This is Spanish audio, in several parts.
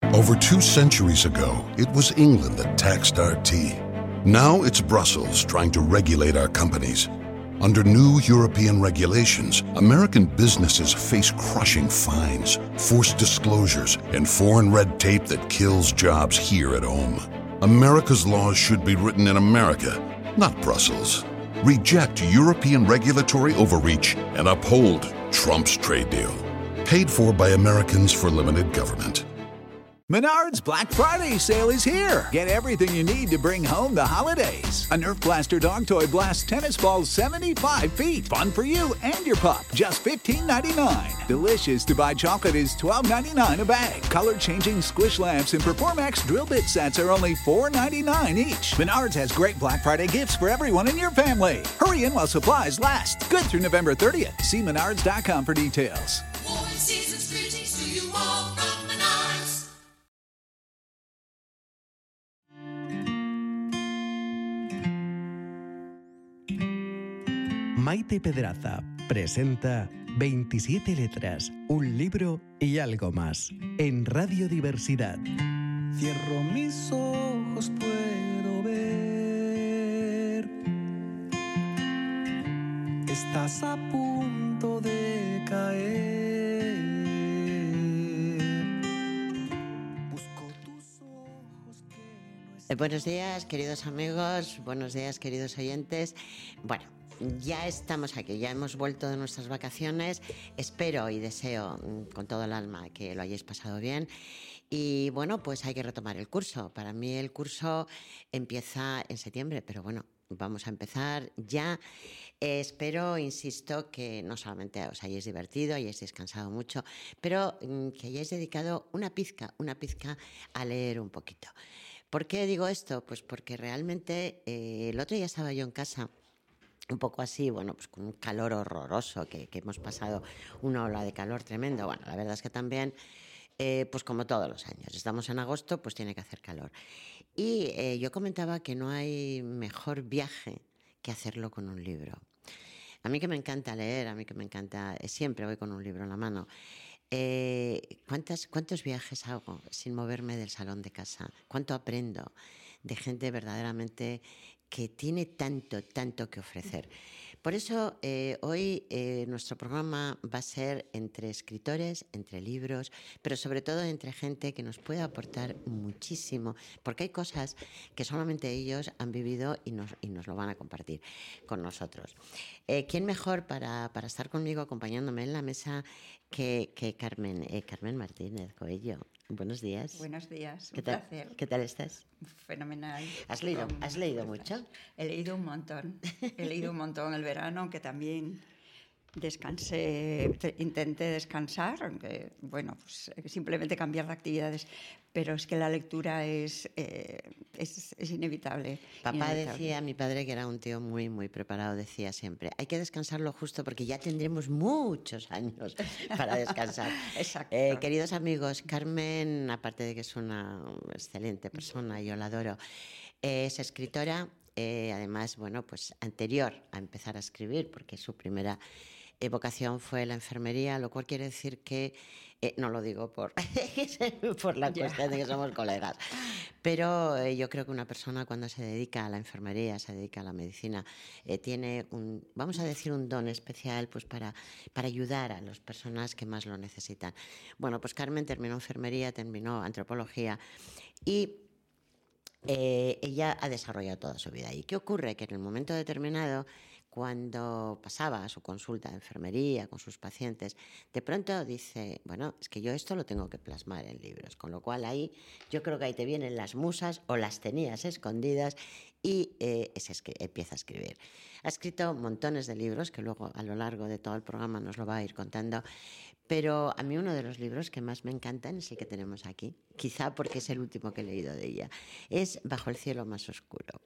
Over 2 centuries ago, it was England that taxed our tea. Now it's Brussels trying to regulate our companies. Under new European regulations, American businesses face crushing fines, forced disclosures, and foreign red tape that kills jobs here at home. America's laws should be written in America, not Brussels. Reject European regulatory overreach and uphold Trump's trade deal. Paid for by Americans for limited government. Menards Black Friday sale is here. Get everything you need to bring home the holidays. A Nerf Blaster dog toy blasts tennis balls 75 feet. Fun for you and your pup. Just $15.99. Delicious to buy chocolate is $12.99 a bag. Color-changing squish lamps and Performax drill bit sets are only $4.99 each. Menards has great Black Friday gifts for everyone in your family. Hurry in while supplies last. Good through November 30th. See menards.com for details. Warm season's greetings to you all from Menards. Maite Pedraza presenta 27 letras, un libro y algo más en Radio Diversidad. Cierro mis ojos, puedo ver. Estás a punto de caer. Busco tus ojos que no Buenos días, queridos amigos, buenos días, queridos oyentes. Bueno, ya estamos aquí, ya hemos vuelto de nuestras vacaciones. Espero y deseo con todo el alma que lo hayáis pasado bien. Y bueno, pues hay que retomar el curso. Para mí el curso empieza en septiembre, pero bueno, vamos a empezar ya. Espero, insisto, que no solamente os hayáis divertido, hayáis descansado mucho, pero que hayáis dedicado una pizca a leer un poquito. ¿Por qué digo esto? Pues porque realmente el otro día estaba yo en casa, un poco así, bueno, pues con un calor horroroso, que hemos pasado una ola de calor tremendo. Bueno, la verdad es que también, pues como todos los años, estamos en agosto, pues tiene que hacer calor. Y yo comentaba que no hay mejor viaje que hacerlo con un libro. A mí que me encanta leer, a mí que me encanta, siempre voy con un libro en la mano. ¿Cuántos viajes hago sin moverme del salón de casa? ¿Cuánto aprendo de gente verdaderamente que tiene tanto que ofrecer? Por eso hoy nuestro programa va a ser entre escritores, entre libros, pero sobre todo entre gente que nos puede aportar muchísimo, porque hay cosas que solamente ellos han vivido y nos lo van a compartir con nosotros. ¿Quién mejor para estar conmigo acompañándome en la mesa que Carmen? Carmen Martínez Coello. Buenos días. Buenos días, ¿Qué tal? placer. ¿Qué tal estás? Fenomenal. ¿Has leído mucho? He leído un montón. He leído un montón el verano, aunque también descansé, intenté descansar, aunque, bueno, pues simplemente cambiar de actividades. Pero es que la lectura es inevitable. Papá decía, mi padre, que era un tío muy preparado, decía siempre, hay que descansar lo justo porque ya tendremos muchos años para descansar. Exacto. Queridos amigos, Carmen, aparte de que es una excelente persona, yo la adoro, es escritora, además, bueno, pues anterior a empezar a escribir, porque su primera vocación fue la enfermería, lo cual quiere decir que, no lo digo por la cuestión de que somos colegas, pero yo creo que una persona cuando se dedica a la enfermería, se dedica a la medicina, tiene vamos a decir, un don especial pues para ayudar a las personas que más lo necesitan. Bueno, pues Carmen terminó enfermería, terminó antropología y ella ha desarrollado toda su vida. ¿Y qué ocurre? Que en el momento determinado, cuando pasaba a su consulta de enfermería con sus pacientes, de pronto dice, bueno, es que yo esto lo tengo que plasmar en libros, con lo cual ahí yo creo que ahí te vienen las musas o las tenías escondidas y empieza a escribir. Ha escrito montones de libros que luego a lo largo de todo el programa nos lo va a ir contando, pero a mí uno de los libros que más me encantan es el que tenemos aquí, quizá porque es el último que he leído de ella, es Bajo el cielo más oscuro.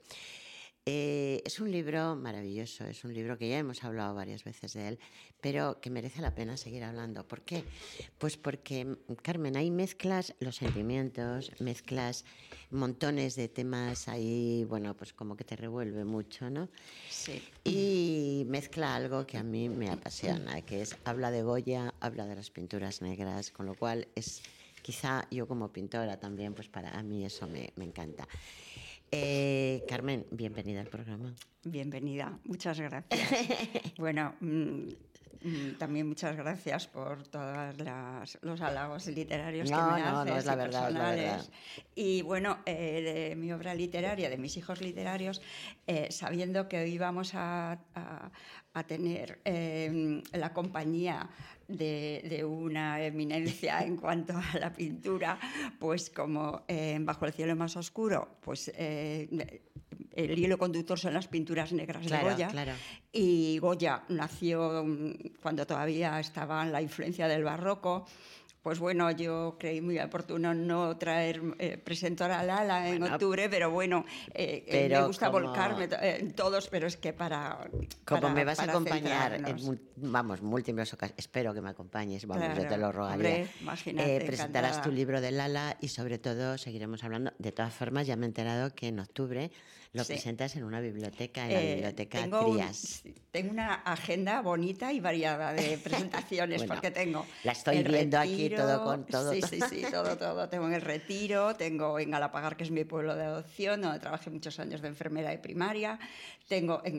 Es un libro maravilloso, es un libro que ya hemos hablado varias veces de él, pero que merece la pena seguir hablando. ¿Por qué? Pues porque, Carmen, ahí mezclas los sentimientos, mezclas montones de temas ahí, bueno, pues como que te revuelve mucho, ¿no? Sí. Y mezcla algo que a mí me apasiona, que es, habla de Goya, habla de las pinturas negras, con lo cual es quizá yo como pintora también, pues para mí eso me encanta. Carmen, bienvenida al programa. Bienvenida, muchas gracias. Bueno, también muchas gracias por todos los halagos literarios que me haces, no, es la y verdad, personales. es la verdad. Y bueno, de mi obra literaria, de mis hijos literarios, sabiendo que hoy vamos a tener la compañía de una eminencia en cuanto a la pintura, pues como Bajo el cielo más oscuro, pues el hilo conductor son las pinturas negras de Goya. Claro. Y Goya nació cuando todavía estaba en la influencia del barroco. Pues bueno, yo creí muy oportuno no presentar a Lala en octubre, pero bueno, pero me gusta volcarme en todos, pero es que Como me vas a acompañar centrarnos. múltiples ocasiones, espero que me acompañes, Claro, yo te lo rogaría. hombre, imagínate, presentarás encantada. tu libro de Lala y sobre todo seguiremos hablando. De todas formas, ya me he enterado que en octubre lo presentas en una biblioteca, en la biblioteca Trías. Tengo una agenda bonita y variada de presentaciones, Bueno, porque tengo... la estoy viendo aquí todo con todo. Sí, todo. Tengo en El Retiro, tengo en Galapagar, que es mi pueblo de adopción, donde trabajé muchos años de enfermera de primaria, tengo en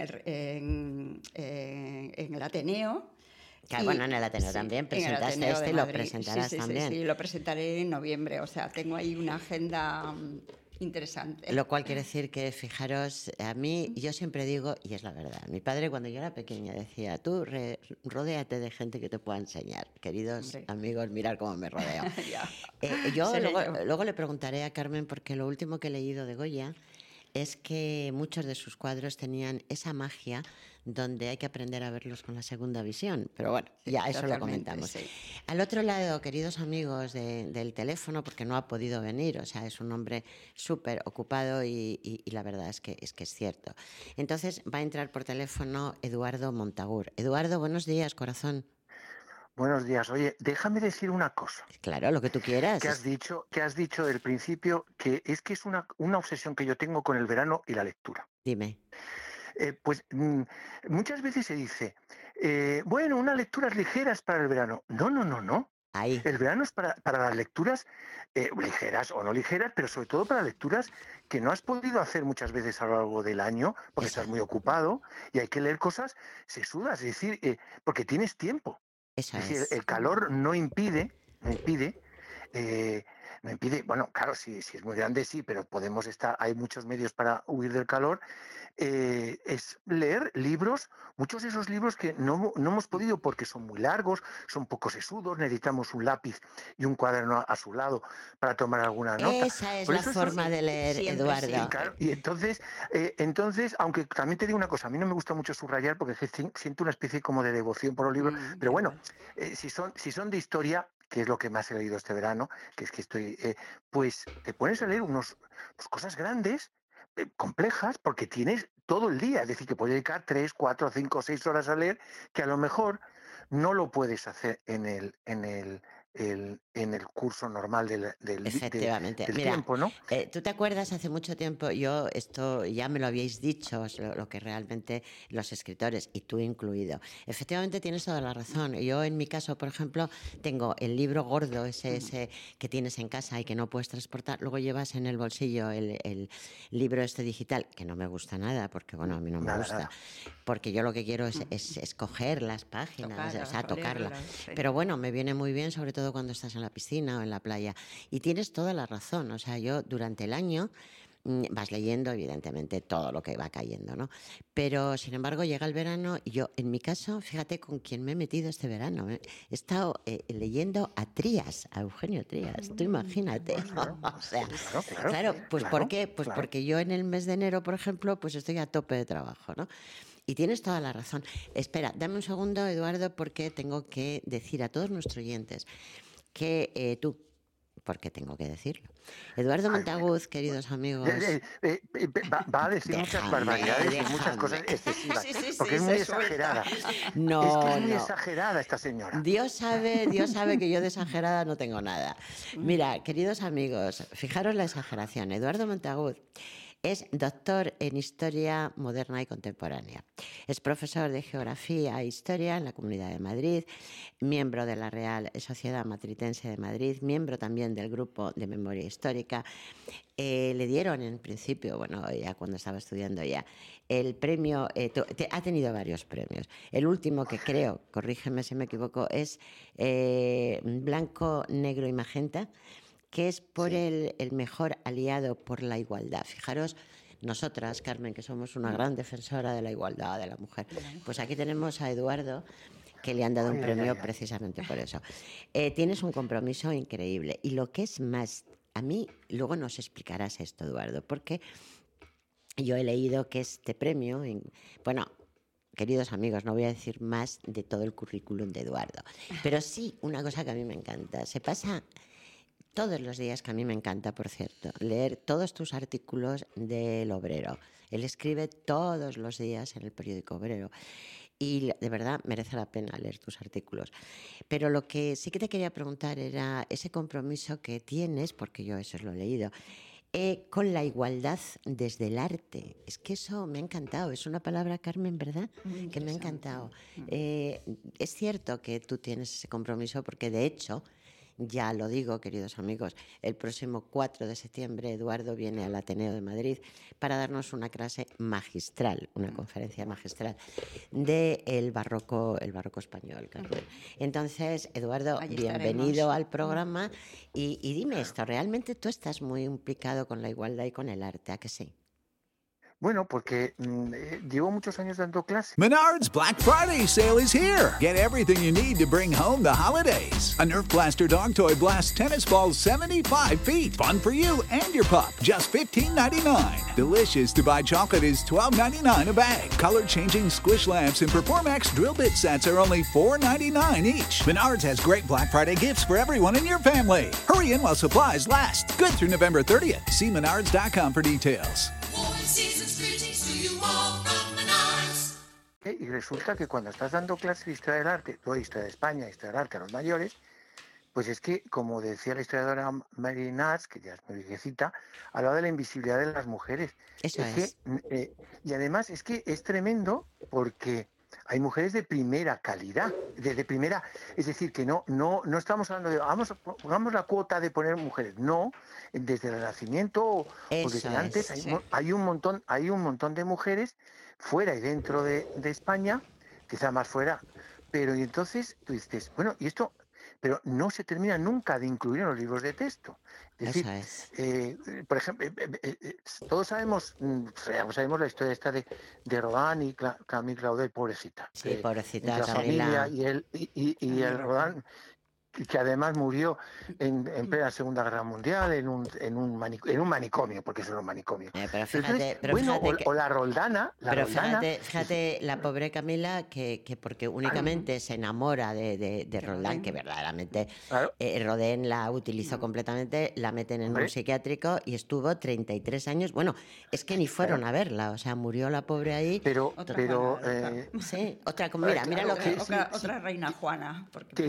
el Ateneo. Bueno, en el Ateneo también presentaste lo presentarás también. Sí, lo presentaré en noviembre, o sea, tengo ahí una agenda interesante. Lo cual quiere decir que, fijaros, a mí, yo siempre digo, y es la verdad, mi padre cuando yo era pequeña decía, tú rodéate de gente que te pueda enseñar. Queridos amigos, mirad cómo me rodeo. Yo luego le preguntaré a Carmen, porque lo último que he leído de Goya es que muchos de sus cuadros tenían esa magia donde hay que aprender a verlos con la segunda visión. Pero bueno, ya eso lo comentamos. Sí. Al otro lado, queridos amigos del teléfono, porque no ha podido venir, o sea, es un hombre súper ocupado y la verdad es que es cierto. Entonces va a entrar por teléfono Eduardo Montagur. Eduardo, buenos días, corazón. Buenos días. Oye, déjame decir una cosa. Claro, lo que tú quieras. Que has dicho del principio, que es una obsesión que yo tengo con el verano y la lectura. Dime. Muchas veces se dice, bueno, unas lecturas ligeras para el verano. No. Ahí. El verano es para las lecturas ligeras o no ligeras, pero sobre todo para lecturas que no has podido hacer muchas veces a lo largo del año, porque estás muy ocupado y hay que leer cosas sesudas, es decir, porque tienes tiempo. Eso es decir, es. el calor no impide, bueno, claro, si es muy grande sí, pero hay muchos medios para huir del calor, es leer libros, muchos de esos libros que no hemos podido porque son muy largos, son poco sesudos, necesitamos un lápiz y un cuaderno a su lado para tomar alguna nota. Esa es la forma de leer, Eduardo. Sí, claro, y entonces, aunque también te digo una cosa, a mí no me gusta mucho subrayar porque siento una especie como de devoción por los libros, pero bueno, si son de historia, que es lo que más he leído este verano, que es que estoy, pues te pones a leer cosas grandes, complejas, porque tienes todo el día, es decir, que puedes dedicar 3, 4, 5, 6 horas a leer, que a lo mejor no lo puedes hacer en el curso normal del Efectivamente. Mira, tiempo, ¿no? ¿tú te acuerdas hace mucho tiempo? Esto ya me lo habíais dicho, lo que realmente los escritores, y tú incluido. Efectivamente tienes toda la razón. Yo en mi caso, por ejemplo, tengo el libro gordo, ese que tienes en casa y que no puedes transportar, luego llevas en el bolsillo el libro digital, que no me gusta nada, porque bueno, a mí no me gusta, porque yo lo que quiero es escoger las páginas, tocarlas. Sí. Pero bueno, me viene muy bien, sobre todo cuando estás en la piscina o en la playa. Y tienes toda la razón, o sea, yo durante el año vas leyendo, evidentemente, todo lo que va cayendo, ¿no? Pero, sin embargo, llega el verano y yo, en mi caso, fíjate con quién me he metido este verano. He estado leyendo a Trías, a Eugenio Trías, tú imagínate. O sea, claro, pues ¿por qué? Pues porque yo en el mes de enero, por ejemplo, pues estoy a tope de trabajo, ¿no? Y tienes toda la razón. Espera, dame un segundo, Eduardo, porque tengo que decir a todos nuestros oyentes que tú, porque tengo que decirlo. Eduardo Montaguz, queridos amigos. Va a decir muchas barbaridades y muchas cosas excesivas, porque es muy exagerada. No, es muy exagerada esta señora. Dios sabe que yo de exagerada no tengo nada. Mira, queridos amigos, fijaros la exageración. Eduardo Montaguz Es doctor en Historia Moderna y Contemporánea. Es profesor de Geografía e Historia en la Comunidad de Madrid, miembro de la Real Sociedad Matritense de Madrid, miembro también del Grupo de Memoria Histórica. Le dieron en principio, bueno, ya cuando estaba estudiando ya, el premio, ha tenido varios premios. El último que creo, corrígeme si me equivoco, es Blanco, Negro y Magenta, que es por el mejor aliado por la igualdad. Fijaros, nosotras, Carmen, que somos una gran defensora de la igualdad de la mujer, pues aquí tenemos a Eduardo, que le han dado un premio precisamente por eso. Tienes un compromiso increíble. Y lo que es más, a mí, luego nos explicarás esto, Eduardo, porque yo he leído que este premio, bueno, queridos amigos, no voy a decir más de todo el currículum de Eduardo, pero sí una cosa que a mí me encanta. Se pasa todos los días, que a mí me encanta, por cierto, leer todos tus artículos del Obrero. Él escribe todos los días en el periódico Obrero. Y de verdad merece la pena leer tus artículos. Pero lo que sí que te quería preguntar era ese compromiso que tienes, porque yo eso lo he leído, con la igualdad desde el arte. Es que eso me ha encantado. Es una palabra, Carmen, ¿verdad? Que me ha encantado. Es cierto que tú tienes ese compromiso porque, de hecho, ya lo digo, queridos amigos, el próximo 4 de septiembre Eduardo viene al Ateneo de Madrid para darnos una clase magistral, una conferencia magistral del barroco español, Carmen. Entonces, Eduardo, Allí bienvenido estaremos. al programa y dime esto, ¿realmente tú estás muy implicado con la igualdad y con el arte? ¿A que sí? Bueno, porque llevo muchos años dando clases. Menards Black Friday sale is here. Get everything you need to bring home the holidays. A Nerf Blaster dog toy blasts tennis balls 75 feet. Fun for you and your pup. Just $15.99. Delicious to buy chocolate is $12.99 a bag. Color-changing squish lamps and Performax drill bit sets are only $4.99 each. Menards has great Black Friday gifts for everyone in your family. Hurry in while supplies last. Good through November 30th. See menards.com for details. Warm season's greetings to you all from Menards. Y resulta que cuando estás dando clases de historia del arte, o historia de España, historia del arte a los mayores, pues es que, como decía la historiadora Mary Nats, que ya es muy viejecita, hablaba de la invisibilidad de las mujeres. Eso es. Y además es que es tremendo porque hay mujeres de primera calidad, de primera, es decir, que no estamos hablando de pongamos la cuota de poner mujeres, no, desde el Renacimiento o desde antes hay un montón de mujeres fuera y dentro de España, quizá más fuera, pero y entonces tú dices, bueno, y esto, pero no se termina nunca de incluir en los libros de texto. Es decir, por ejemplo, todos sabemos la historia esta de Rodin y Camille Claudel, pobrecita. Sí, pobrecita, la familia y el Rodin, que además murió en plena Segunda Guerra Mundial en un manicomio, porque eso era un manicomio. Pero fíjate, o la Roldana. Fíjate, la pobre Camila, que porque únicamente se enamora de Roldán, que verdaderamente Rodin la utilizó completamente, la meten en un psiquiátrico y estuvo 33 años. Bueno, es que ni fueron a verla, o sea, murió la pobre ahí. Sí, mira lo que... Otra reina Juana.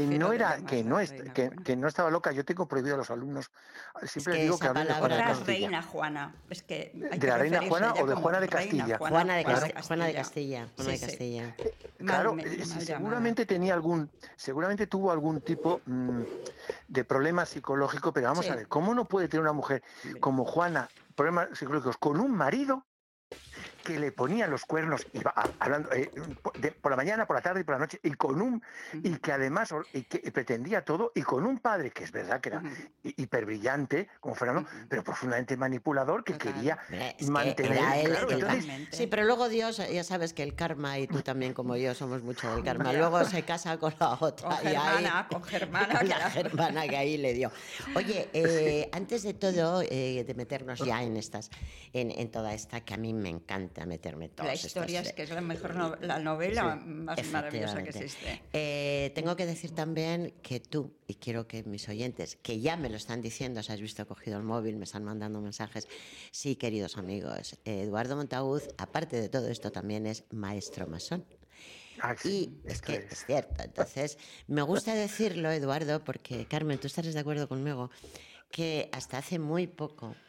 Que no estaba loca. Yo tengo prohibido a los alumnos. Siempre digo que hablen de Juana de Otra Castilla. reina Juana. Es que ¿De la reina Juana o de Juana de Castilla? Juana de Castilla. Claro, seguramente tuvo algún tipo de problema psicológico, pero vamos a ver, ¿cómo no puede tener una mujer como Juana problemas psicológicos con un marido que le ponía los cuernos hablando por la mañana, por la tarde y por la noche, y que además que pretendía todo, y con un padre que es verdad que era hiperbrillante, como Fernando, pero profundamente manipulador, que quería mantener... Sí, pero luego Dios, ya sabes que el karma, y tú también como yo somos mucho del karma, luego se casa con la otra. Con Germana. La Germana que ahí le dio. Oye, antes de todo, de meternos ya en toda esta, que a mí me encanta meterme todas la historia es que es la mejor la novela más maravillosa que existe. Tengo que decir también que tú, y quiero que mis oyentes, que ya me lo están diciendo, si has visto, he cogido el móvil, me están mandando mensajes, sí, queridos amigos, Eduardo Montaúz, aparte de todo esto, también es maestro masón. Y es que es cierto. Entonces, me gusta decirlo, Eduardo, porque, Carmen, tú estarás de acuerdo conmigo, que hasta hace muy poco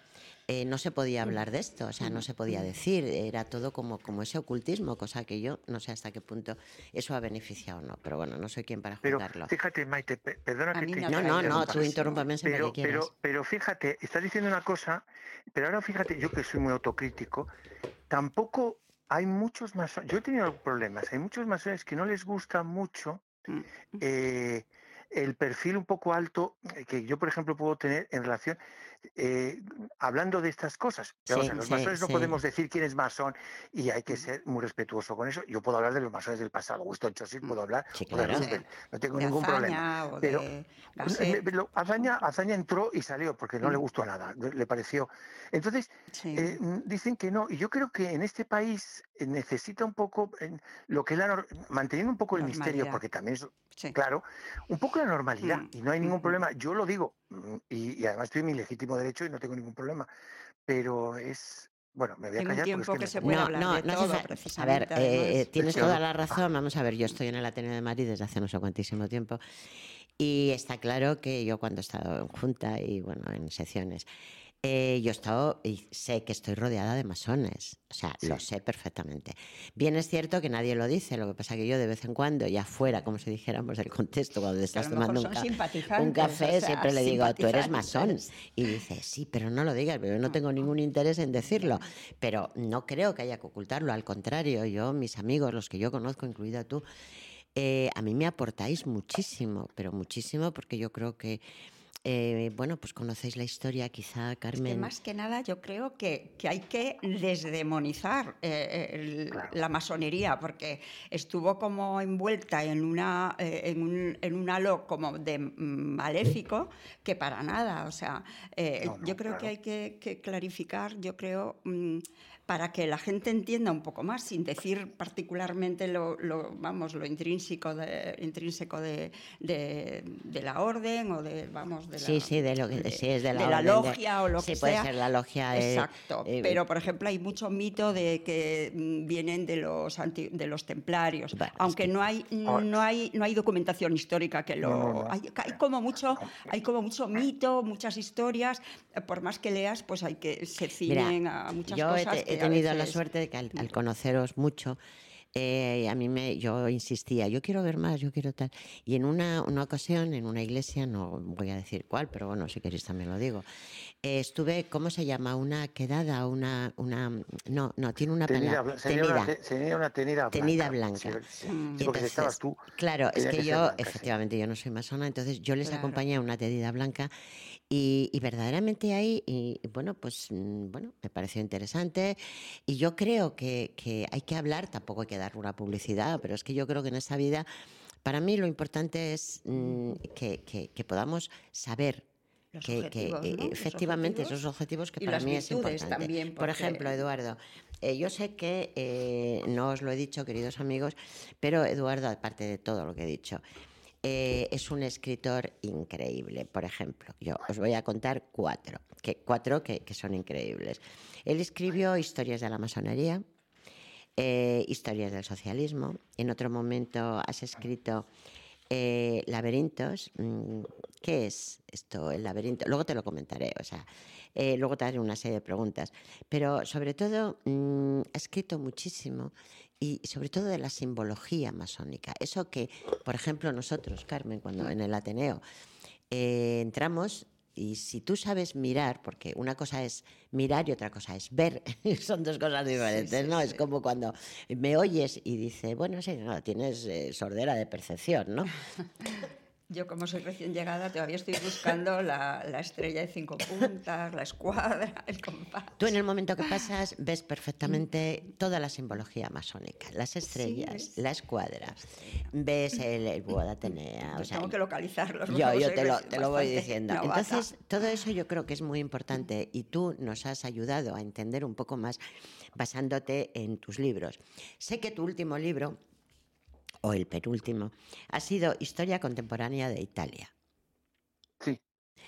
no se podía hablar de esto, o sea, no se podía decir, era todo como ese ocultismo, cosa que yo no sé hasta qué punto eso ha beneficiado o no, pero bueno, no soy quien para Pero juzgarlo. fíjate, Maite, perdona A que mí te me ha No, traído no, tú muchísimo. interrúmpame siempre que quieras. pero fíjate, estás diciendo una cosa, pero ahora fíjate, yo que soy muy autocrítico, tampoco hay muchos masones, yo he tenido problemas, hay muchos masones que no les gusta mucho Mm. eh, el perfil un poco alto que yo, por ejemplo, puedo tener en relación, eh, hablando de estas cosas. Vamos a Sí, ver, los sí, masones no sí. podemos decir quién es masón y hay que ser muy respetuoso con eso. Yo puedo hablar de los masones del pasado, Winston Churchill, puedo hablar, Sí, o de claro. Roosevelt, no tengo De ningún problema. Azaña o Pero de Gasset. Azaña entró y salió porque no le gustó nada, le pareció. Entonces, Sí. dicen que no, y yo creo que en este país necesita un poco lo que es manteniendo un poco el misterio, Normalidad. porque también es, Sí. claro, un poco la normalidad, y no hay ningún Mm. problema. Yo lo digo, y además estoy en mi legítimo derecho y no tengo ningún problema, pero es, bueno, me voy a En un callar porque tiempo es que me se pongo- puede No, hablar no, de no hace todo, falta. A ver, precisamente, además. tienes Sí, toda la razón. Vamos a ver, yo estoy en el Ateneo de Madrid desde hace no sé cuantísimo tiempo y está claro que yo cuando he estado en junta y bueno, en secciones, yo he estado y sé que estoy rodeada de masones, o sea, lo sé perfectamente. Bien es cierto que nadie lo dice, lo que pasa que yo de vez en cuando, ya fuera, como si dijéramos, del contexto, cuando te Que a estás lo mejor tomando son simpatizantes, un café, o sea, siempre le digo, tú eres simpatizantes. masón. Y dice, sí, pero no lo digas, pero yo no tengo ningún interés en decirlo. Pero no creo que haya que ocultarlo, al contrario, yo, mis amigos, los que yo conozco, incluida tú, a mí me aportáis muchísimo, pero muchísimo, porque yo creo que, bueno, pues conocéis la historia, quizá, Es que Carmen. más que nada yo creo que hay que desdemonizar la masonería, porque estuvo como envuelta en en un halo como de maléfico, que para nada. O sea, yo creo que hay que clarificar, yo creo, para que la gente entienda un poco más, sin decir particularmente lo intrínseco de la orden o de, vamos, de la, Sí, de lo que sí es de la de la orden logia o lo sí, que puede sea. ser la logia. Exacto. Pero, por ejemplo, hay mucho mito de que vienen de los templarios, Bueno, es aunque que- no hay documentación histórica que lo... No. Hay como mucho mito, muchas historias. Por más que leas, pues se ciñen Mira, a muchas yo cosas. he tenido la suerte de que al conoceros mucho, yo insistía, yo quiero ver más, yo quiero tal. Y en una ocasión, en una iglesia, no voy a decir cuál, pero bueno, si queréis también lo digo, estuve, ¿cómo se llama? Una quedada, no, tiene una palabra. Sería una tenida Tenida blanca. blanca. Sí, Y porque si estabas entonces, tú, claro, es tenía que que ser yo, blanca, sí. efectivamente, yo no soy masona, entonces yo les Claro. acompañé a una tenida blanca y verdaderamente ahí, bueno, pues, bueno, me pareció interesante y yo creo que hay que hablar, tampoco hay que dar una publicidad, pero es que yo creo que en esta vida, para mí lo importante es que podamos saber Los que objetivos, ¿no? Los efectivamente objetivos esos objetivos que y para las mí es virtudes importante. también, Por porque- ejemplo, Eduardo, yo sé que no os lo he dicho, queridos amigos, pero Eduardo, aparte de todo lo que he dicho, es un escritor increíble. Por ejemplo, yo os voy a contar cuatro que son increíbles. Él escribió Historias de la masonería, Historias del socialismo. En otro momento has escrito Laberintos. ¿Qué es esto, el laberinto? Luego te lo comentaré, o sea, luego te haré una serie de preguntas. Pero sobre todo, ha escrito muchísimo y sobre todo de la simbología masónica. Eso que, por ejemplo, nosotros, Carmen, cuando en el Ateneo entramos, y si tú sabes mirar, porque una cosa es mirar y otra cosa es ver, son dos cosas diferentes, sí, ¿no? sí. Es como cuando me oyes y dice, bueno, sí, no, tienes sordera de percepción, ¿no? Yo, como soy recién llegada, todavía estoy buscando la estrella de 5 puntas, la escuadra, el compás. Tú en el momento que pasas ves perfectamente toda la simbología masónica, las estrellas, ¿ves? la escuadra, ves el búho de Atenea. Yo O sea, tengo que localizarlos. yo soy te lo voy bastante diciendo. novata. Entonces, todo eso yo creo que es muy importante y tú nos has ayudado a entender un poco más basándote en tus libros. Sé que tu último libro, o el penúltimo, ha sido Historia Contemporánea de Italia. Sí.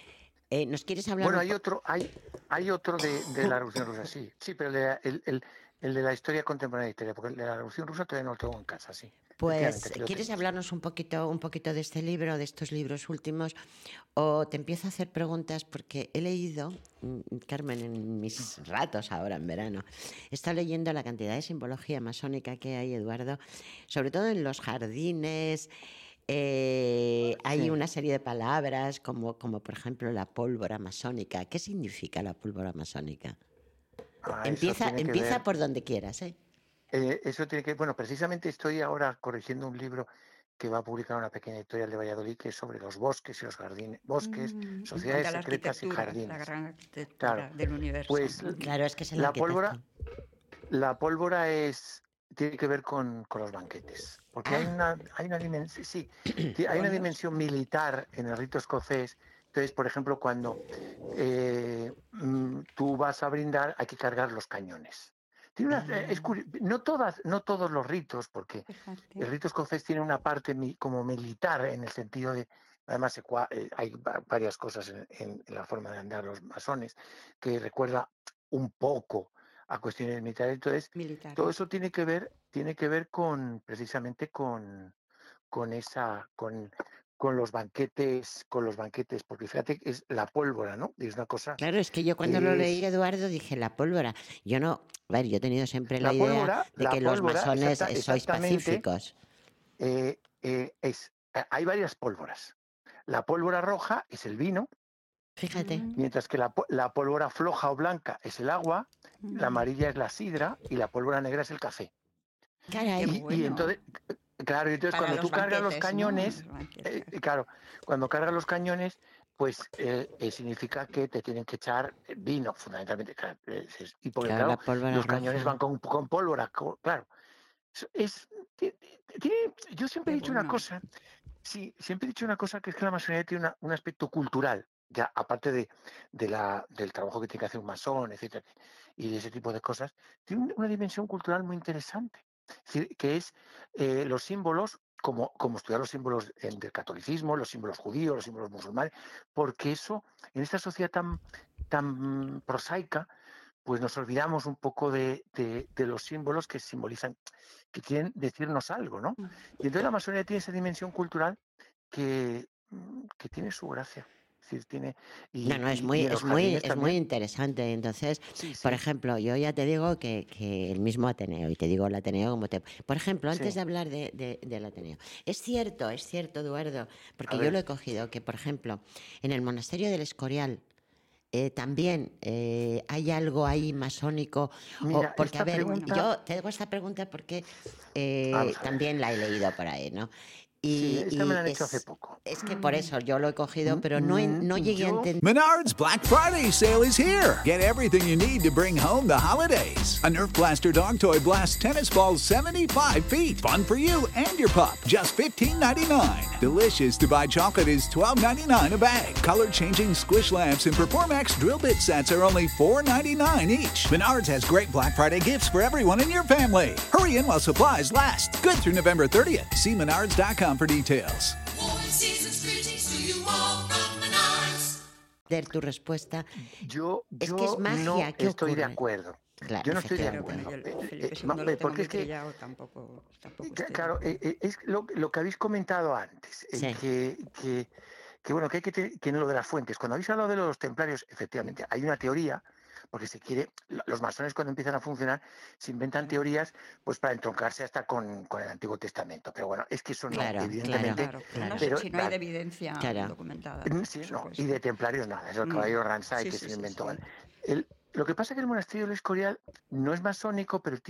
¿Nos quieres hablar Bueno, un hay otro de la Revolución Rusa, sí, pero El de la historia contemporánea de Italia, porque el de la Revolución Rusa todavía no lo tengo en casa, sí. Pues, Efectivamente, aquí lo ¿quieres tengo. hablarnos un poquito de este libro, de estos libros últimos? O te empiezo a hacer preguntas porque he leído, Carmen, en mis ratos ahora en verano, he estado leyendo la cantidad de simbología masónica que hay, Eduardo, sobre todo en los jardines. Hay Sí. una serie de palabras como por ejemplo la pólvora masónica. ¿Qué significa la pólvora masónica? Eso tiene que Empieza ver. por donde quieras, ¿eh? Eso tiene que, bueno, precisamente estoy ahora corrigiendo un libro que va a publicar una pequeña editorial de Valladolid que es sobre los bosques y los jardines, bosques, Me sociedades encanta la secretas y arquitectura, la jardines. gran Claro, arquitectura del universo. pues Claro, es que es el la pólvora, arquitecto. la pólvora tiene que ver con los banquetes, porque hay una dimensión, sí, hay una Con los- dimensión militar en el rito escocés. Entonces, por ejemplo, cuando tú vas a brindar, hay que cargar los cañones. Tiene no todos los ritos, porque Fíjate. el rito escocés tiene una parte como militar en el sentido de, además hay varias cosas en la forma de andar los masones que recuerda un poco a cuestiones militares. Entonces, Militares. todo eso tiene que ver precisamente con esa, con los banquetes, porque fíjate que es la pólvora, ¿no? Y es una cosa Claro, es que yo cuando lo que leí, es Eduardo, dije la pólvora. Yo no, a ver, yo he tenido siempre la idea de la que los pólvora, masones sois exactamente, pacíficos. hay varias pólvoras. La pólvora roja es el vino, Fíjate. mientras que la pólvora floja o blanca es el agua, la amarilla es la sidra y la pólvora negra es el café. Caray. Qué Y bueno. entonces, claro, entonces Para cuando los tú cargas los banquetes, ¿no? cañones, Los banquetes. claro, cuando cargas los cañones, pues significa que te tienen que echar vino, fundamentalmente. Claro, y porque, Claro, la claro, pólvora los cañones roja. van con pólvora, claro. Yo siempre Qué he dicho una bueno. cosa, sí, siempre he dicho una cosa, que es que la masonería tiene un aspecto cultural, ya aparte del trabajo que tiene que hacer un masón, etcétera, y de ese tipo de cosas, tiene una dimensión cultural muy interesante. Es decir, que es los símbolos, como estudiar los símbolos del catolicismo, los símbolos judíos, los símbolos musulmanes, porque eso, en esta sociedad tan prosaica, pues nos olvidamos un poco de los símbolos que simbolizan, que quieren decirnos algo, ¿no? Y entonces la masonería tiene esa dimensión cultural que tiene su gracia. Es decir, tiene, No, no, y en los jardines es muy también. interesante. Entonces, Sí, por sí, ejemplo, yo ya te digo que el mismo Ateneo, y te digo el Ateneo como te... Por ejemplo, antes sí. de hablar del Ateneo, es cierto, Eduardo, A porque yo ver. lo he cogido, que por ejemplo, en el monasterio del Escorial, también hay algo ahí masónico. Mira, Porque, a esta ver, pregunta. yo te hago esta pregunta porque Vamos a ver. también la he leído por ahí, ¿no? Sí, esta me la Y han hecho hace poco. es que por eso yo lo he cogido, pero no llegué a Yo, entender. Menards Black Friday sale is here. Get everything you need to bring home the holidays. A Nerf Blaster dog toy blasts tennis balls 75 feet. Fun for you and your pup. Just $15.99. Delicious to buy chocolate is $12.99 a bag. Color changing squish lamps and Performax drill bit sets are only $4.99 each. Menards has great Black Friday gifts for everyone in your family. Hurry in while supplies last. Good through November 30th. See menards.com for details. Warm season's greetings to you all from Menards. Tu respuesta. yo Es que es magia, no ¿qué estoy de ocurre? acuerdo. Claro, Yo no estoy de Claro, bueno, acuerdo. yo el Felipe II lo tengo porque muy es que, trillado, tampoco estoy de claro, acuerdo. es lo que habéis comentado antes, Sí. que bueno, que hay que lo de las fuentes. Cuando habéis hablado de los templarios, efectivamente, hay una teoría, porque los masones cuando empiezan a funcionar se inventan teorías pues para entroncarse hasta con el Antiguo Testamento. Pero bueno, es que eso no, Claro, evidentemente. Claro, claro. no, Pero, si no hay evidencia Claro. documentada. Sí, por no, supuesto. y de templarios nada, es el caballero Ransay Sí, que sí, se lo sí, inventó. sí. Lo que pasa es que el monasterio del Escorial no es masónico, pero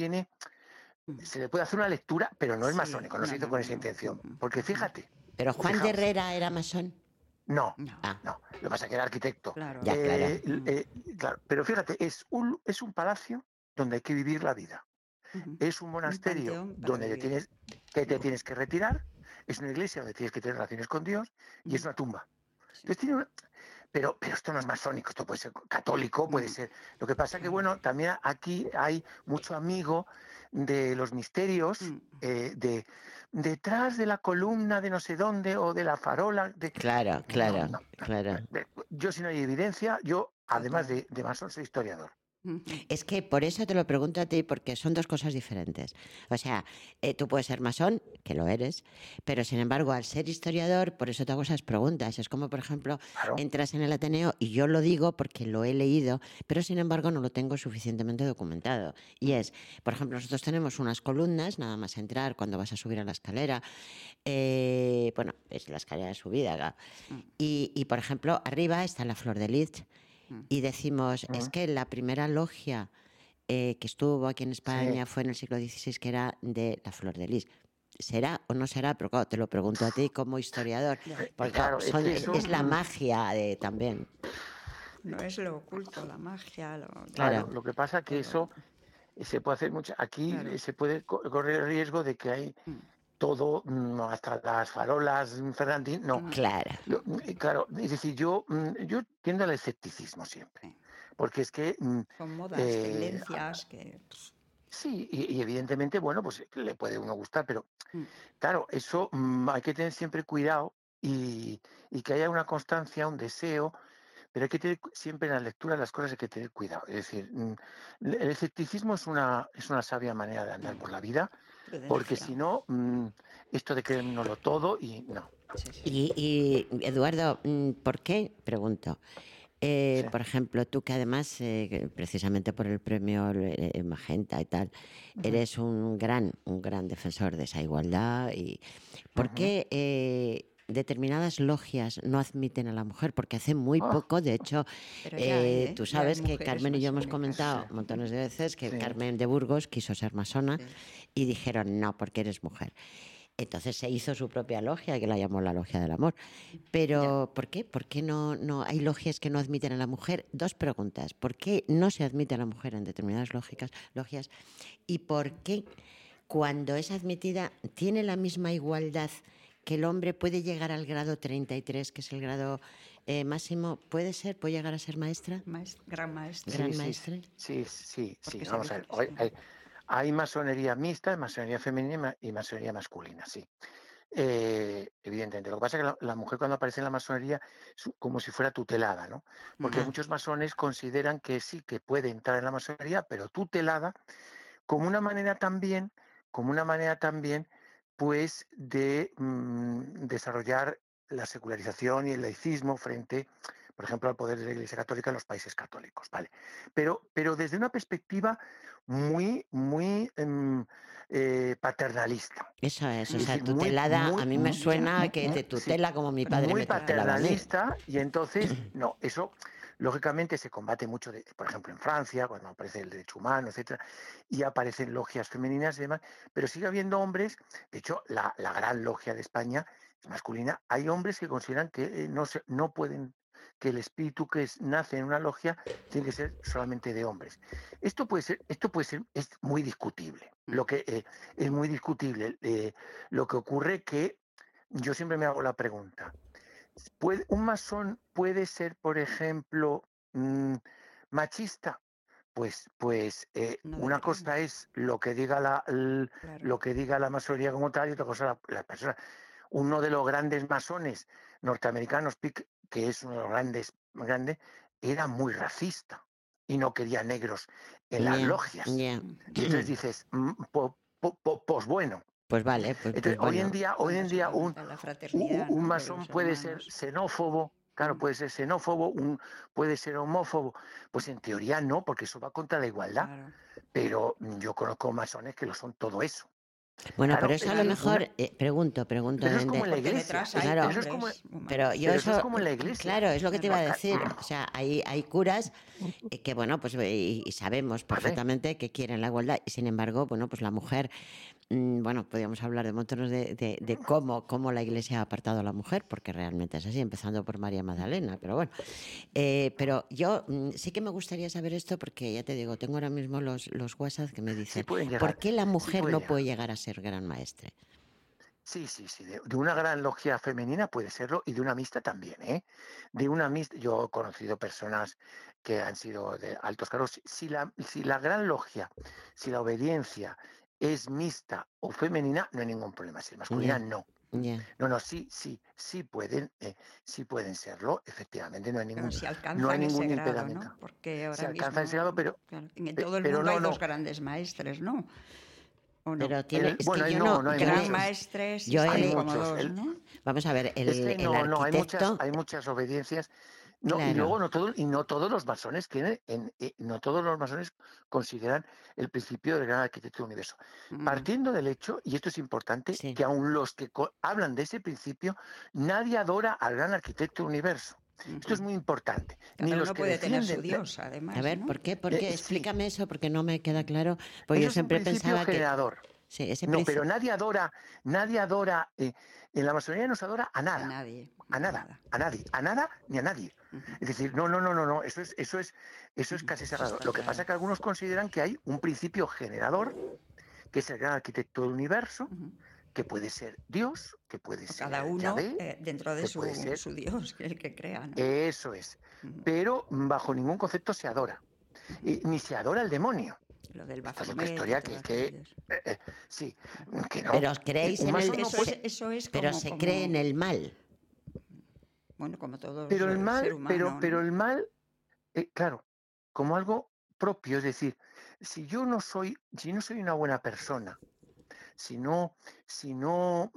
se le puede hacer una lectura, pero no es Sí, masónico, no se hizo con esa no. intención. Porque fíjate, Pero Juan de fijaos, Herrera era masón. no, No. Ah, no, lo que pasa es que era arquitecto. Claro. Ya, claro. Claro, pero fíjate, es un palacio donde hay que vivir la vida. Ujú. Es un monasterio panteón para donde vivir. te tienes que retirar, es una iglesia donde tienes que tener relaciones con Dios y es una tumba. Sí. Entonces pero esto no es masónico, esto puede ser católico, puede ser. Lo que pasa que, bueno, también aquí hay mucho amigo de los misterios, detrás de la columna de no sé dónde o de la farola. Claro. Yo, si no hay evidencia, yo, además de masón, soy historiador. Ujú. Es que por eso te lo pregunto a ti, porque son dos cosas diferentes. O sea, tú puedes ser masón, que lo eres, pero sin embargo, al ser historiador, por eso te hago esas preguntas. Es como, por ejemplo, Claro. entras en el Ateneo y yo lo digo porque lo he leído, pero sin embargo no lo tengo suficientemente documentado. Y es, por ejemplo, nosotros tenemos unas columnas, nada más entrar, cuando vas a subir a la escalera, bueno, es la escalera de subida, Mm, y, por ejemplo, arriba está la Flor de Lis, mm. y decimos, es Mm, que la primera logia que estuvo aquí en Sí, España fue en el siglo XVI, que era de la Flor de Lis. ¿Será o no será? Pero claro, te lo pregunto a ti como historiador, Ya. porque claro, claro, es que eso, es la magia también, No es lo oculto, la magia, claro, claro. lo que pasa que pero eso se puede hacer mucho. Aquí claro. se puede correr el riesgo de que hay Mm, todo, hasta las farolas, Fernández, no. mm, Claro. Claro, es decir, yo tiendo al escepticismo siempre, sí. porque es que Son modas, eh, tendencias que... pues, sí, y evidentemente, bueno, pues le puede uno gustar, pero mm, claro, eso hay que tener siempre cuidado y que haya una constancia, un deseo, pero hay que tener siempre en la lectura las cosas hay que tener cuidado. Es decir, el escepticismo es una sabia manera de andar por la vida, porque prudencia. si no, esto de creérnoslo todo y no. Sí, sí. Y, Eduardo, ¿por qué? Pregunto. Sí. Por ejemplo, tú que además, precisamente por el premio Magenta y tal, Ujú, eres un gran defensor de esa igualdad. Y ¿por ujú. qué determinadas logias no admiten a la mujer? Porque hace muy Ah, poco, de hecho, Pero ya hay, ¿eh? tú Ya hay sabes que mujeres Carmen y yo hemos masónicas. sí, comentado montones de veces que sí. Carmen de Burgos quiso ser masona Sí. y dijeron no, porque eres mujer. Entonces se hizo su propia logia, que la llamó la Logia del Amor. Ya. Pero, ¿por qué? ¿Por qué no hay logias que no admiten a la mujer? Dos preguntas. ¿Por qué no se admite a la mujer en determinadas logias? ¿Y por qué cuando es admitida tiene la misma igualdad que el hombre? ¿Puede llegar al grado 33, que es el grado máximo? ¿Puede ser? ¿Puede llegar a ser maestra? Gran maestra. ¿Gran Sí, sí, maestra? Porque se vamos a dice ver. que sí. Hay masonería mixta, masonería femenina y masonería masculina, sí. Evidentemente. Lo que pasa es que la mujer cuando aparece en la masonería es como si fuera tutelada, ¿no? Porque Ah, muchos masones consideran que sí, que puede entrar en la masonería, pero tutelada, como una manera también, como una manera también, pues, de desarrollar la secularización y el laicismo frente, por ejemplo, al poder de la Iglesia Católica en los países católicos, ¿vale? Pero desde una perspectiva muy paternalista. eso es. O Es sea, decir, tutelada, a mí me Ya. suena que te sí, tutela como mi padre muy me tutelaba a mí. paternalista y entonces, no, eso lógicamente se combate mucho, por ejemplo, en Francia, cuando aparece el derecho humano, etcétera, y aparecen logias femeninas y demás, pero sigue habiendo hombres, de hecho, la gran logia de España es masculina, hay hombres que consideran que no pueden, que el espíritu que nace en una logia tiene que ser solamente de hombres. Es muy discutible. Es muy discutible. Lo que ocurre que yo siempre me hago la pregunta. ¿Un masón puede ser, por ejemplo, machista? No Una debería, cosa es lo que diga claro. lo que diga la masonería como tal y otra cosa la persona. Uno de los grandes masones norteamericanos, Pick, que es uno de los grandes, era muy racista y no quería negros en las Ya, logias. ya. Y entonces dices, pues bueno. Pues vale, pues Entonces, hoy en bueno. día, hoy Bueno, en eso día fomenta la fraternidad, un ¿no? De masón los puede ser hermanos. xenófobo, claro, Mm, puede ser xenófobo, puede ser homófobo. Pues en teoría no, porque eso va contra la igualdad. claro. Pero yo conozco masones que lo son todo eso. Bueno, pero Claro, eso es a lo decir, Claro. mejor, pregunto, pero eso es como en la Porque iglesia. detrás hay claro, Pero eso es como, hombres pero humanos. yo pero eso es eso, como en la iglesia. claro, es lo que te iba a Claro. decir. O sea, hay curas que, bueno, pues y sabemos Vale. perfectamente que quieren la igualdad y sin embargo, bueno, pues la mujer, bueno, podríamos hablar de montones de cómo la Iglesia ha apartado a la mujer, porque realmente es así, empezando por María Magdalena, pero bueno. Pero yo sí que me gustaría saber esto porque, ya te digo, tengo ahora mismo los WhatsApp que me Sí dicen, pueden ¿por llegar, qué la sí mujer pueden no puede llegar. llegar a ser gran maestre? Sí, sí, sí. De una gran logia femenina puede serlo y de una mixta también, ¿eh? De una mixta, yo he conocido personas que han sido de altos cargos. Si la gran logia, si la obediencia es mixta o femenina, no hay ningún problema. Si es masculina, Ya, no. Ya. No, sí pueden serlo, efectivamente, no hay Pero ningún, si no hay alcanzan ese ningún grado, impedimento. ¿no? Porque Se ahora alcanza ese grado, mismo, claro, en todo el pero mundo hay no. dos grandes maestres, ¿no? ¿O no? Pero tiene, es Bueno, que yo no, no, no hay yo Gran le, muchos. maestres yo he Hay están le- como muchos. dos, ¿no? vamos a ver, Es que el no, arquitecto, hay muchas obediencias. No, y claro, luego no todos los masones no todos los masones consideran el principio del gran arquitecto del universo. Mm, Partiendo del hecho, y esto es importante, sí. que aun los que hablan de ese principio, nadie adora al gran arquitecto del universo. Esto es ujú. muy importante. Ni Cada los uno que puede tener su defienden, dios, A además, ver, ¿no? ¿por qué? ¿Por qué? sí, Explícame eso porque no me queda claro. Pues yo eso es un siempre principio pensaba que, generador. sí, ese No, pero principio, nadie adora, en la masonería no se adora a A nada, nadie, a a nada, nada. a nada ni a nadie. Ujú, Es decir, no, eso es casi eso sagrado. está Lo que pasa claro. es que algunos consideran que hay un principio generador, que es el gran arquitecto del universo, Ujú. que puede ser Dios, que puede O cada ser uno Yahvé, dentro de que puede ser, su dios, que es el que crea, ¿no? eso es. Ujú, Pero bajo ningún concepto se adora. ujú. Ni se adora al demonio. Lo del Esta es otra Baphomet y historia todo que aquello. sí, que no. pero os creéis Un en el, masón no puede. Eso es pero como, se cree en el mal. bueno, como todo Pero el ser mal, humano, pero ¿no? el mal, claro, como algo propio, es decir, si no soy una buena persona, si no, si no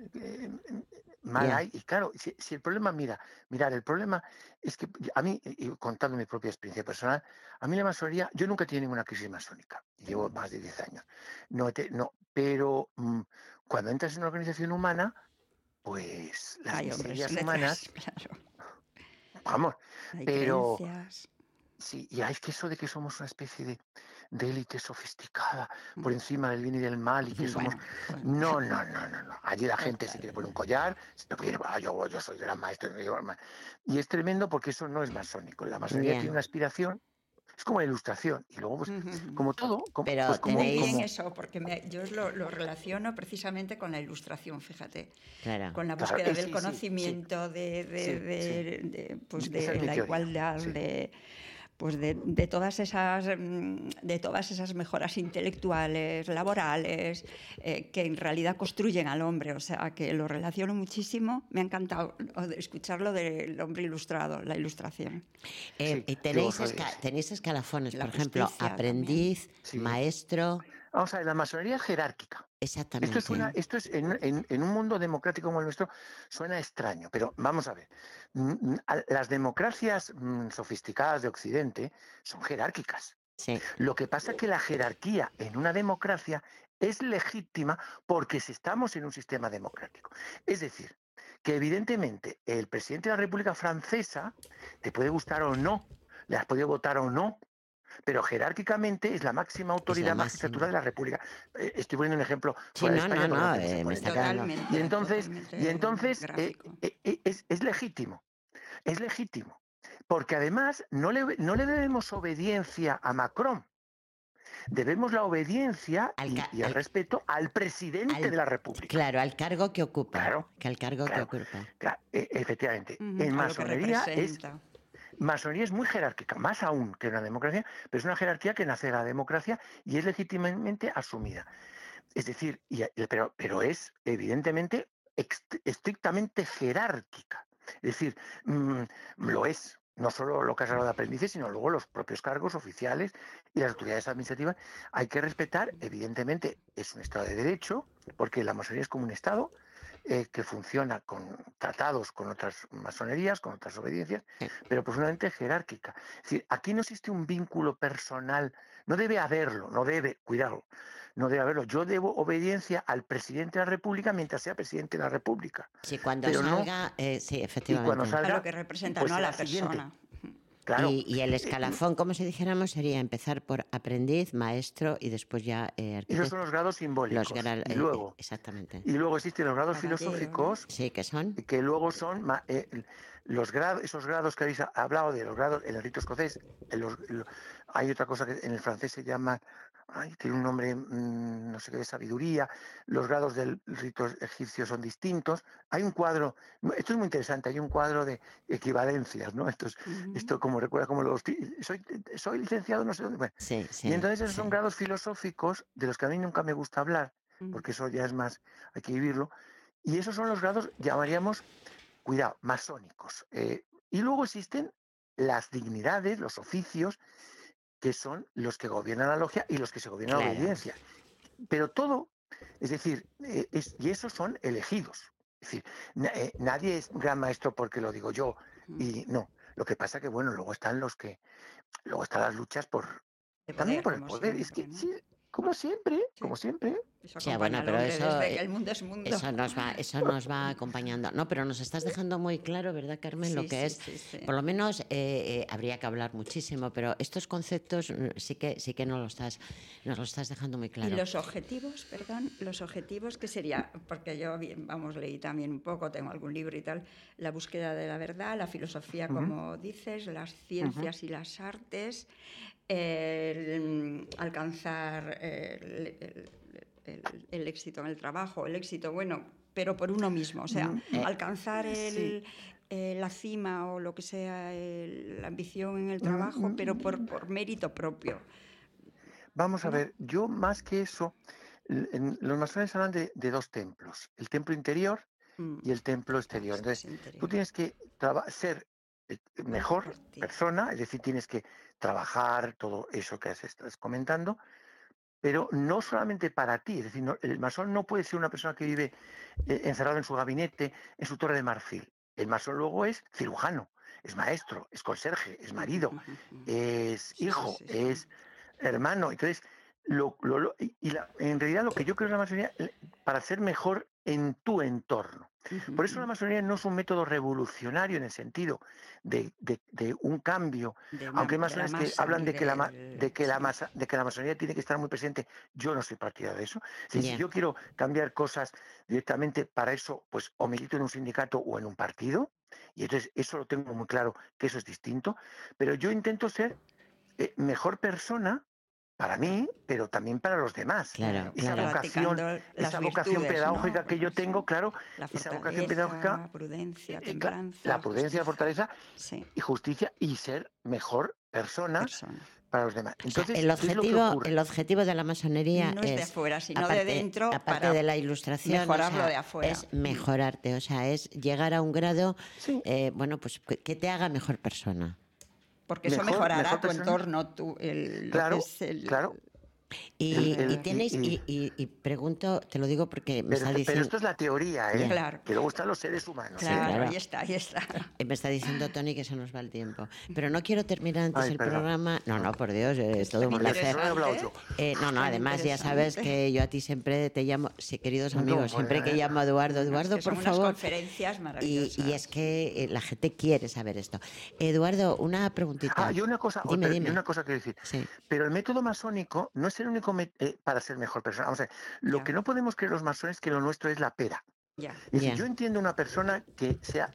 mal Ya, hay, y claro, si el problema, mirar, el problema es que a mí, y contando mi propia experiencia personal, a mí la masonería, yo nunca he tenido ninguna crisis masónica, llevo más de 10 años, no, pero cuando entras en una organización humana, pues las Hay hombres miserias detrás, humanas, claro. vamos, Hay pero creencias. sí, y es que eso de que somos una especie de élite sofisticada por Mm. encima del bien y del mal y que somos... Bueno, No. Allí la está gente se claro. quiere poner un collar, se lo quiere, yo soy gran maestro. Y es tremendo porque eso no es masónico. La masonería ya. tiene una aspiración, es como la ilustración. Y luego, pues, Ujú, ujú. como todo, Pero Muy bien tenéis, eso, porque yo lo relaciono precisamente con la ilustración, fíjate, claro, con la claro, búsqueda del sí, conocimiento, sí, sí. pues Esa es de mi la teoría, igualdad, sí. pues de todas esas mejoras intelectuales, laborales, que en realidad construyen al hombre. O sea, que lo relaciono muchísimo. Me ha encantado escucharlo del hombre ilustrado, la ilustración. Sí, y yo soy... tenéis escalafones, La por ejemplo, justicia también. aprendiz, Sí. maestro, Vamos a ver, la masonería es jerárquica. exactamente. Esto es en un mundo democrático como el nuestro, suena extraño, pero vamos a ver. Las democracias sofisticadas de Occidente son jerárquicas. Sí, Lo que pasa es que la jerarquía en una democracia es legítima porque estamos en un sistema democrático. Es decir, que evidentemente el presidente de la República Francesa te puede gustar o no, le has podido votar o no, pero jerárquicamente es la máxima es la autoridad magistratura de máxima. la República. Estoy poniendo un ejemplo Sí, fuera de España porque no no, tenemos en me está política. quedando. Y Totalmente entonces gráfico. es legítimo, es legítimo. Porque además no le debemos obediencia a Macron, debemos la obediencia Al, y el respeto al presidente de la República. claro, al cargo que ocupa, Claro, que al cargo que claro, ocupa. claro, efectivamente. Ujú, En a lo que representa. masonería es muy jerárquica, más aún que una democracia, pero es una jerarquía que nace de la democracia y es legítimamente asumida. Es decir, pero es evidentemente estrictamente jerárquica. Es decir, lo es. No solo lo que has hablado de aprendices, sino luego los propios cargos oficiales y las autoridades administrativas. Hay que respetar, evidentemente, es un Estado de Derecho, porque la masonería es como un Estado que funciona con tratados con otras masonerías, con otras obediencias, pero profundamente jerárquica. Es decir, aquí no existe un vínculo personal, no debe haberlo, cuidado, no debe haberlo. Yo debo obediencia al presidente de la República mientras sea presidente de la República, Sí, cuando pero no, salga, sí, y cuando efectivamente. A lo salga, que representa, pues no a será la siguiente. persona. Claro. Y el escalafón, como si dijéramos, sería empezar por aprendiz, maestro y después ya Esos arquitecto. son los grados simbólicos. Exactamente. Y luego existen los grados Caballero, ¿no? filosóficos, Sí, ¿qué son? que luego son los grados, esos grados que habéis hablado de los grados en el rito escocés. Hay otra cosa que en el francés se llama, tiene un nombre, no sé qué, de sabiduría. Los grados del rito egipcio son distintos. Hay un cuadro, esto es muy interesante, hay un cuadro de equivalencias, ¿no? Esto como recuerda como soy licenciado, no sé dónde. Bueno, Sí, y sí, entonces esos son sí. grados filosóficos de los que a mí nunca me gusta hablar, porque eso ya es más, hay que vivirlo. Y esos son los grados, llamaríamos, cuidado, masónicos. Y luego existen las dignidades, los oficios, que son los que gobiernan la logia y los que se gobiernan la Claro. obediencia. Pero todo, es decir, y esos son elegidos. Es decir, nadie es gran maestro porque lo digo yo. Y no, lo que pasa que, bueno, luego están las luchas De también poder, por el como poder. Es siempre, que ¿no? sí, como siempre. Eso Sí, acompaña bueno, al pero hombre eso, desde que el mundo es mundo. eso nos va acompañando. No, pero nos estás dejando muy claro, ¿verdad, Carmen? Lo Sí, que sí, es, sí, sí. por lo menos habría que hablar muchísimo, pero estos conceptos sí que nos lo estás dejando muy claro. Y los objetivos, perdón, los objetivos que sería, porque yo, vamos, leí también un poco, tengo algún libro y tal, la búsqueda de la verdad, la filosofía, como dices, las ciencias y las artes, alcanzar el éxito en el trabajo, el éxito, bueno, pero por uno mismo, o sea, alcanzar sí. la cima o lo que sea, la ambición en el trabajo, pero por mérito propio. Vamos a ver, yo más que eso, los masones hablan de dos templos, el templo interior y el templo exterior. Esto es Entonces, tú interior. tienes que ser mejor por ti. persona, es decir, tienes que trabajar todo eso que estás comentando, pero no solamente para ti, es decir, el masón no puede ser una persona que vive encerrado en su gabinete, en su torre de marfil. El masón luego es cirujano, es maestro, es conserje, es marido, es hijo, Sí. es hermano. Entonces, en realidad lo que yo creo es la masonería para ser mejor en tu entorno. Por eso la masonería no es un método revolucionario en el sentido de un cambio, aunque hay masones que hablan de que la masonería tiene que estar muy presente. Yo no soy partidario de eso. Si yo quiero cambiar cosas directamente, para eso pues o milito en un sindicato o en un partido, y entonces eso lo tengo muy claro, que eso es distinto, pero yo intento ser mejor persona para mí, pero también para los demás. Claro, Esa claro. vocación, Las esa vocación virtudes, pedagógica ¿no? que yo tengo, claro, La esa vocación fortaleza, pedagógica, prudencia, la templanza, prudencia, la fortaleza sí, y justicia y ser mejor persona para los demás. O sea, Entonces, ¿qué es lo que el ocurre? objetivo de la masonería no es de afuera, sino aparte, de dentro, aparte para de la ilustración, mejorarlo de afuera. es mejorarte, o sea, es llegar a un grado, Sí. bueno, pues que te haga mejor persona. porque eso Mejor mejorará tu persona. entorno, Claro, lo que es el... claro. Y tienes, y pregunto, te lo digo porque me está Pero diciendo... esto es la teoría, ¿eh? Claro. Que luego están los seres humanos. Claro, claro. ahí está. Me está diciendo Tony que se nos va el tiempo. Pero no quiero terminar antes Ay, el perdón. programa. No, por Dios, es todo un tan placer. No he hablado yo. No, además ya sabes que yo a ti siempre te llamo, sí, queridos No, amigos, pues, siempre que llamo a Eduardo, que son por unas favor. conferencias maravillosas. Y es que la gente quiere saber esto. Eduardo, una preguntita. Y una cosa, Dime. y una cosa quiero decir. Sí. Pero el método masónico no es el único para ser mejor persona. Vamos a ver, lo que no podemos creer los masones es que lo nuestro es la pera. Ya. Es decir, yo entiendo una persona que sea...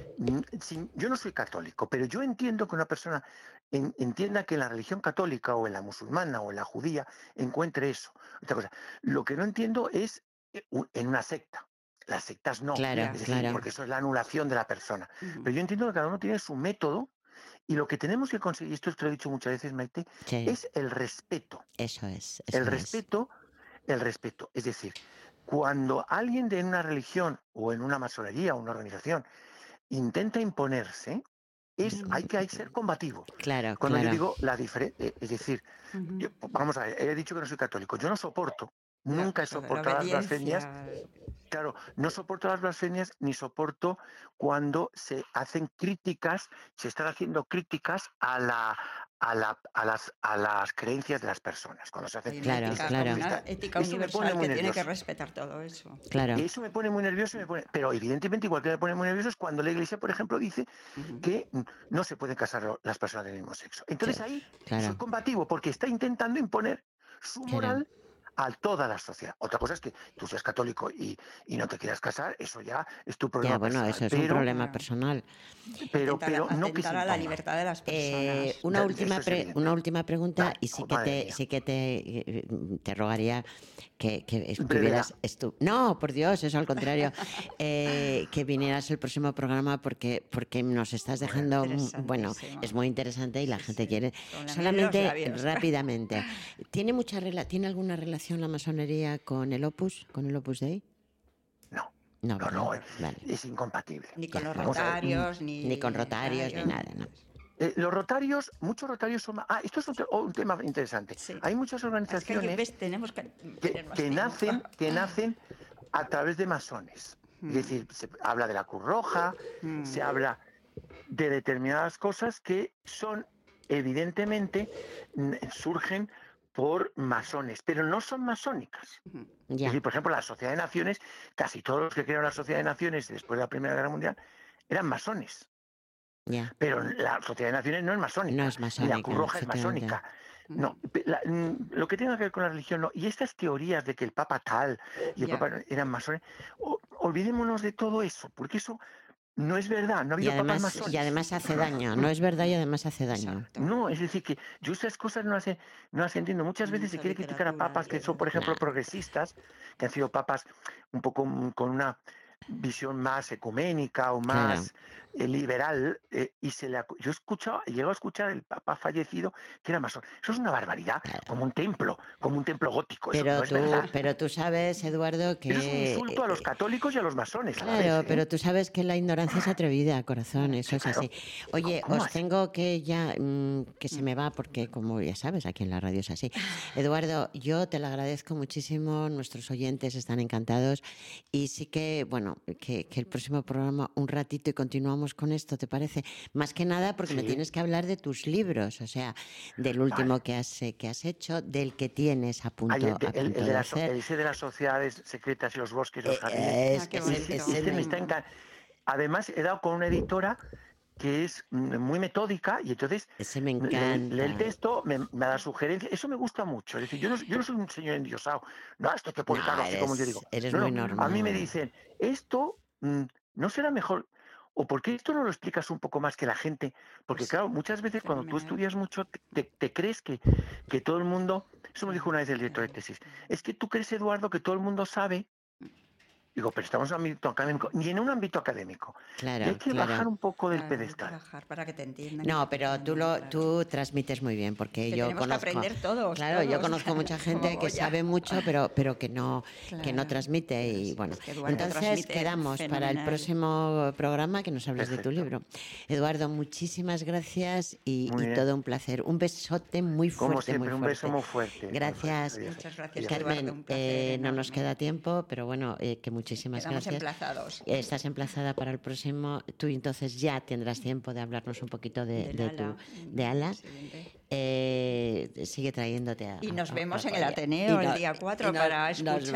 yo no soy católico, pero yo entiendo que una persona entienda que en la religión católica o en la musulmana o en la judía encuentre eso. Otra cosa, lo que no entiendo es en una secta. Las sectas no, Claro, es decir, claro. porque eso es la anulación de la persona. Pero yo entiendo que cada uno tiene su método y lo que tenemos que conseguir, esto te lo he dicho muchas veces, Maite, es el respeto. Eso es. El respeto. Es decir, cuando alguien de una religión o en una masonería o una organización intenta imponerse, hay que ser combativo. Claro, Cuando claro. yo digo la diferencia, es decir, vamos a ver, he dicho que no soy católico, yo no soporto, nunca he soportado las blasfemias. Claro, no soporto las blasfemias ni soporto cuando se hacen críticas, se están haciendo críticas a las creencias de las personas. Cuando se hacen Claro, una ética eso me pone universal muy que tiene nervioso. que respetar todo eso. Claro. Y eso me pone muy nervioso, pero evidentemente igual que me pone muy nervioso es cuando la Iglesia, por ejemplo, dice que no se pueden casar las personas del mismo sexo. Entonces ahí soy combativo porque está intentando imponer su moral a toda la sociedad. Otra cosa es que tú seas católico y no te quieras casar, eso ya es tu problema personal. Eso es un problema personal. Pero no que atentar a la libertad de las personas. Una última pregunta, y sí que te rogaría que estuvieras... No, por Dios, eso al contrario. Que vinieras el próximo programa porque nos estás dejando... Bueno, es muy interesante y la gente quiere... Solamente, rápidamente. ¿Tiene alguna relación la masonería con el Opus Dei? No. No, vale. Vale. Es incompatible. Ni con los Vamos a ver. rotarios, Ni con rotarios, ni nada, ¿no? Los rotarios, muchos rotarios son... esto es un tema interesante. Sí. Hay muchas organizaciones tenemos que que nacen a través de masones. Es decir, se habla de la Cruz Roja, se habla de determinadas cosas que son, evidentemente, surgen por masones, pero no son masónicas. Es decir, por ejemplo, la Sociedad de Naciones, casi todos los que crearon la Sociedad de Naciones después de la Primera Guerra Mundial eran masones. Pero la Sociedad de Naciones no es masónica. No es masónica, y la Cruz Roja es masónica. No, lo que tenga que ver con la religión no. Y estas teorías de que el Papa tal y el Papa eran masones, olvidémonos de todo eso, porque eso no es verdad. No ha habido papas masones. Y además hace daño. No es verdad y además hace daño. Exacto. No, es decir, que yo esas cosas no las entiendo. Muchas veces se quiere criticar a papas que son, por ejemplo, progresistas, que han sido papas un poco con una visión más ecuménica o más liberal, y yo he llegado a escuchar el Papa fallecido que era masón. Eso es una barbaridad, como un templo gótico. Eso no es verdad. Pero tú sabes, Eduardo, que... Eso es un insulto a los católicos y a los masones. Claro, pero tú sabes que la ignorancia es atrevida, corazón, eso es así. Oye, os tengo que ya, que se me va, porque como ya sabes, aquí en la radio es así. Eduardo, yo te lo agradezco muchísimo, nuestros oyentes están encantados, y sí que, bueno, que el próximo programa, un ratito y continuamos con esto, ¿te parece? Más que nada porque me tienes que hablar de tus libros, o sea, del último que has hecho, del que tienes a punto de hacer. Ese de las sociedades secretas y los bosques y los jardines. Me está encantando. Además, he dado con una editora que es muy metódica y entonces ese me encanta. Lee el texto, me da sugerencias. Eso me gusta mucho. Es decir, yo no soy un señor endiosado. No, esto hay que publicarlo así como yo digo. Eres muy normal. A mí me dicen, esto no será mejor... ¿O por qué esto no lo explicas un poco más que la gente? Porque claro, muchas veces cuando tú estudias mucho te crees que todo el mundo... Eso me dijo una vez el director de tesis. Es que tú crees, Eduardo, que todo el mundo sabe. Digo, pero estamos en un ámbito académico. Ni en un ámbito académico. Claro, y hay que bajar un poco del pedestal. Bajar para que te entiendan. No, pero tú transmites muy bien, porque que yo conozco... Que aprender todos. Claro, yo conozco mucha gente que sabe mucho, pero que no transmite. Y bueno, entonces quedamos para el próximo programa que nos hables de tu libro. Eduardo, muchísimas gracias y todo un placer. Un besote muy fuerte. Como siempre, muy un beso muy fuerte. Gracias. Muchas gracias, Carmen. Eduardo, no nos queda tiempo, pero bueno, que muchísimas Quedamos gracias. Emplazados. Estás emplazada para el próximo. Tú entonces ya tendrás tiempo de hablarnos un poquito de Ala. Sigue trayéndote y nos vemos en el Ateneo el día 4 para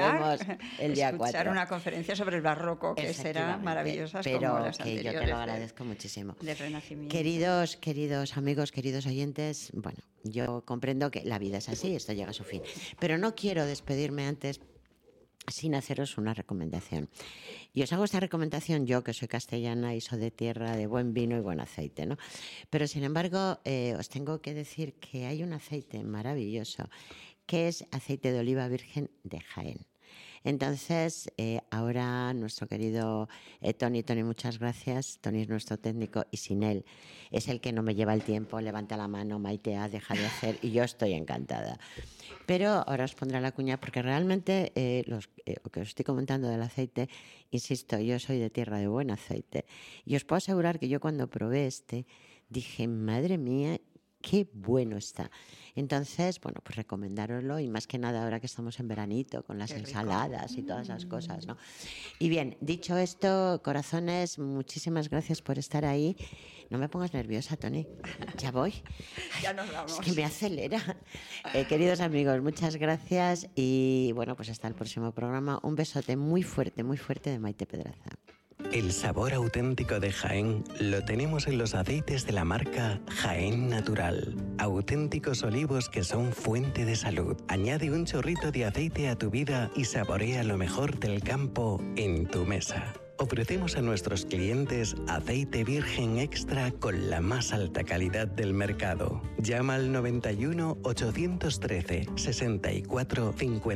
escuchar una conferencia sobre el barroco, que será maravillosa como las anteriores. Yo te lo agradezco muchísimo. Del Renacimiento. Queridos amigos, queridos oyentes, bueno, yo comprendo que la vida es así, esto llega a su fin. Pero no quiero despedirme antes sin haceros una recomendación. Y os hago esta recomendación yo, que soy castellana y soy de tierra de buen vino y buen aceite, ¿no? Pero, sin embargo, os tengo que decir que hay un aceite maravilloso, que es aceite de oliva virgen de Jaén. Entonces, ahora nuestro querido Tony, muchas gracias. Tony es nuestro técnico y sin él es el que no me lleva el tiempo, levanta la mano, Maitea, deja de hacer y yo estoy encantada. Pero ahora os pondré la cuña porque realmente lo que os estoy comentando del aceite, insisto, yo soy de tierra de buen aceite y os puedo asegurar que yo cuando probé dije, madre mía, qué bueno está. Entonces, bueno, pues recomendároslo y más que nada ahora que estamos en veranito con las ensaladas y todas esas cosas, ¿no? Y bien, dicho esto, corazones, muchísimas gracias por estar ahí. No me pongas nerviosa, Tony. Ya voy. Ya nos vamos. Es que me acelera. Queridos amigos, muchas gracias y bueno, pues hasta el próximo programa. Un besote muy fuerte de Maite Pedraza. El sabor auténtico de Jaén lo tenemos en los aceites de la marca Jaén Natural. Auténticos olivos que son fuente de salud. Añade un chorrito de aceite a tu vida y saborea lo mejor del campo en tu mesa. Ofrecemos a nuestros clientes aceite virgen extra con la más alta calidad del mercado. Llama al 91 813 64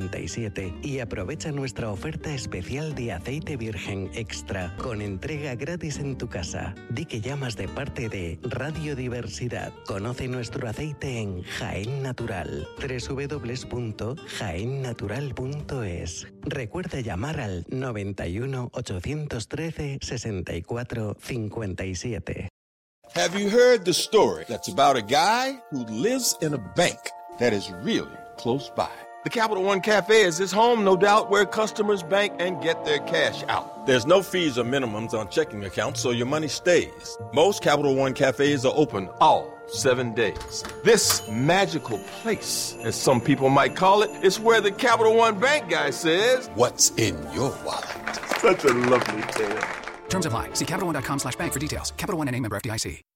57 y aprovecha nuestra oferta especial de aceite virgen extra con entrega gratis en tu casa. Di que llamas de parte de Radio Diversidad. Conoce nuestro aceite en Jaén Natural. www.jaennatural.es. Recuerda llamar al 91 813 64 57. Have you heard the story that's about a guy who lives in a bank that is really close by? The Capital One Cafe is his home, no doubt, where customers bank and get their cash out. There's no fees or minimums on checking accounts, so your money stays. Most Capital One Cafes are open all 7 days. This magical place, as some people might call it, is where the Capital One Bank guy says, "What's in your wallet?" Such a lovely tale. Terms apply. See CapitalOne.com/bank for details. Capital One NA, member FDIC.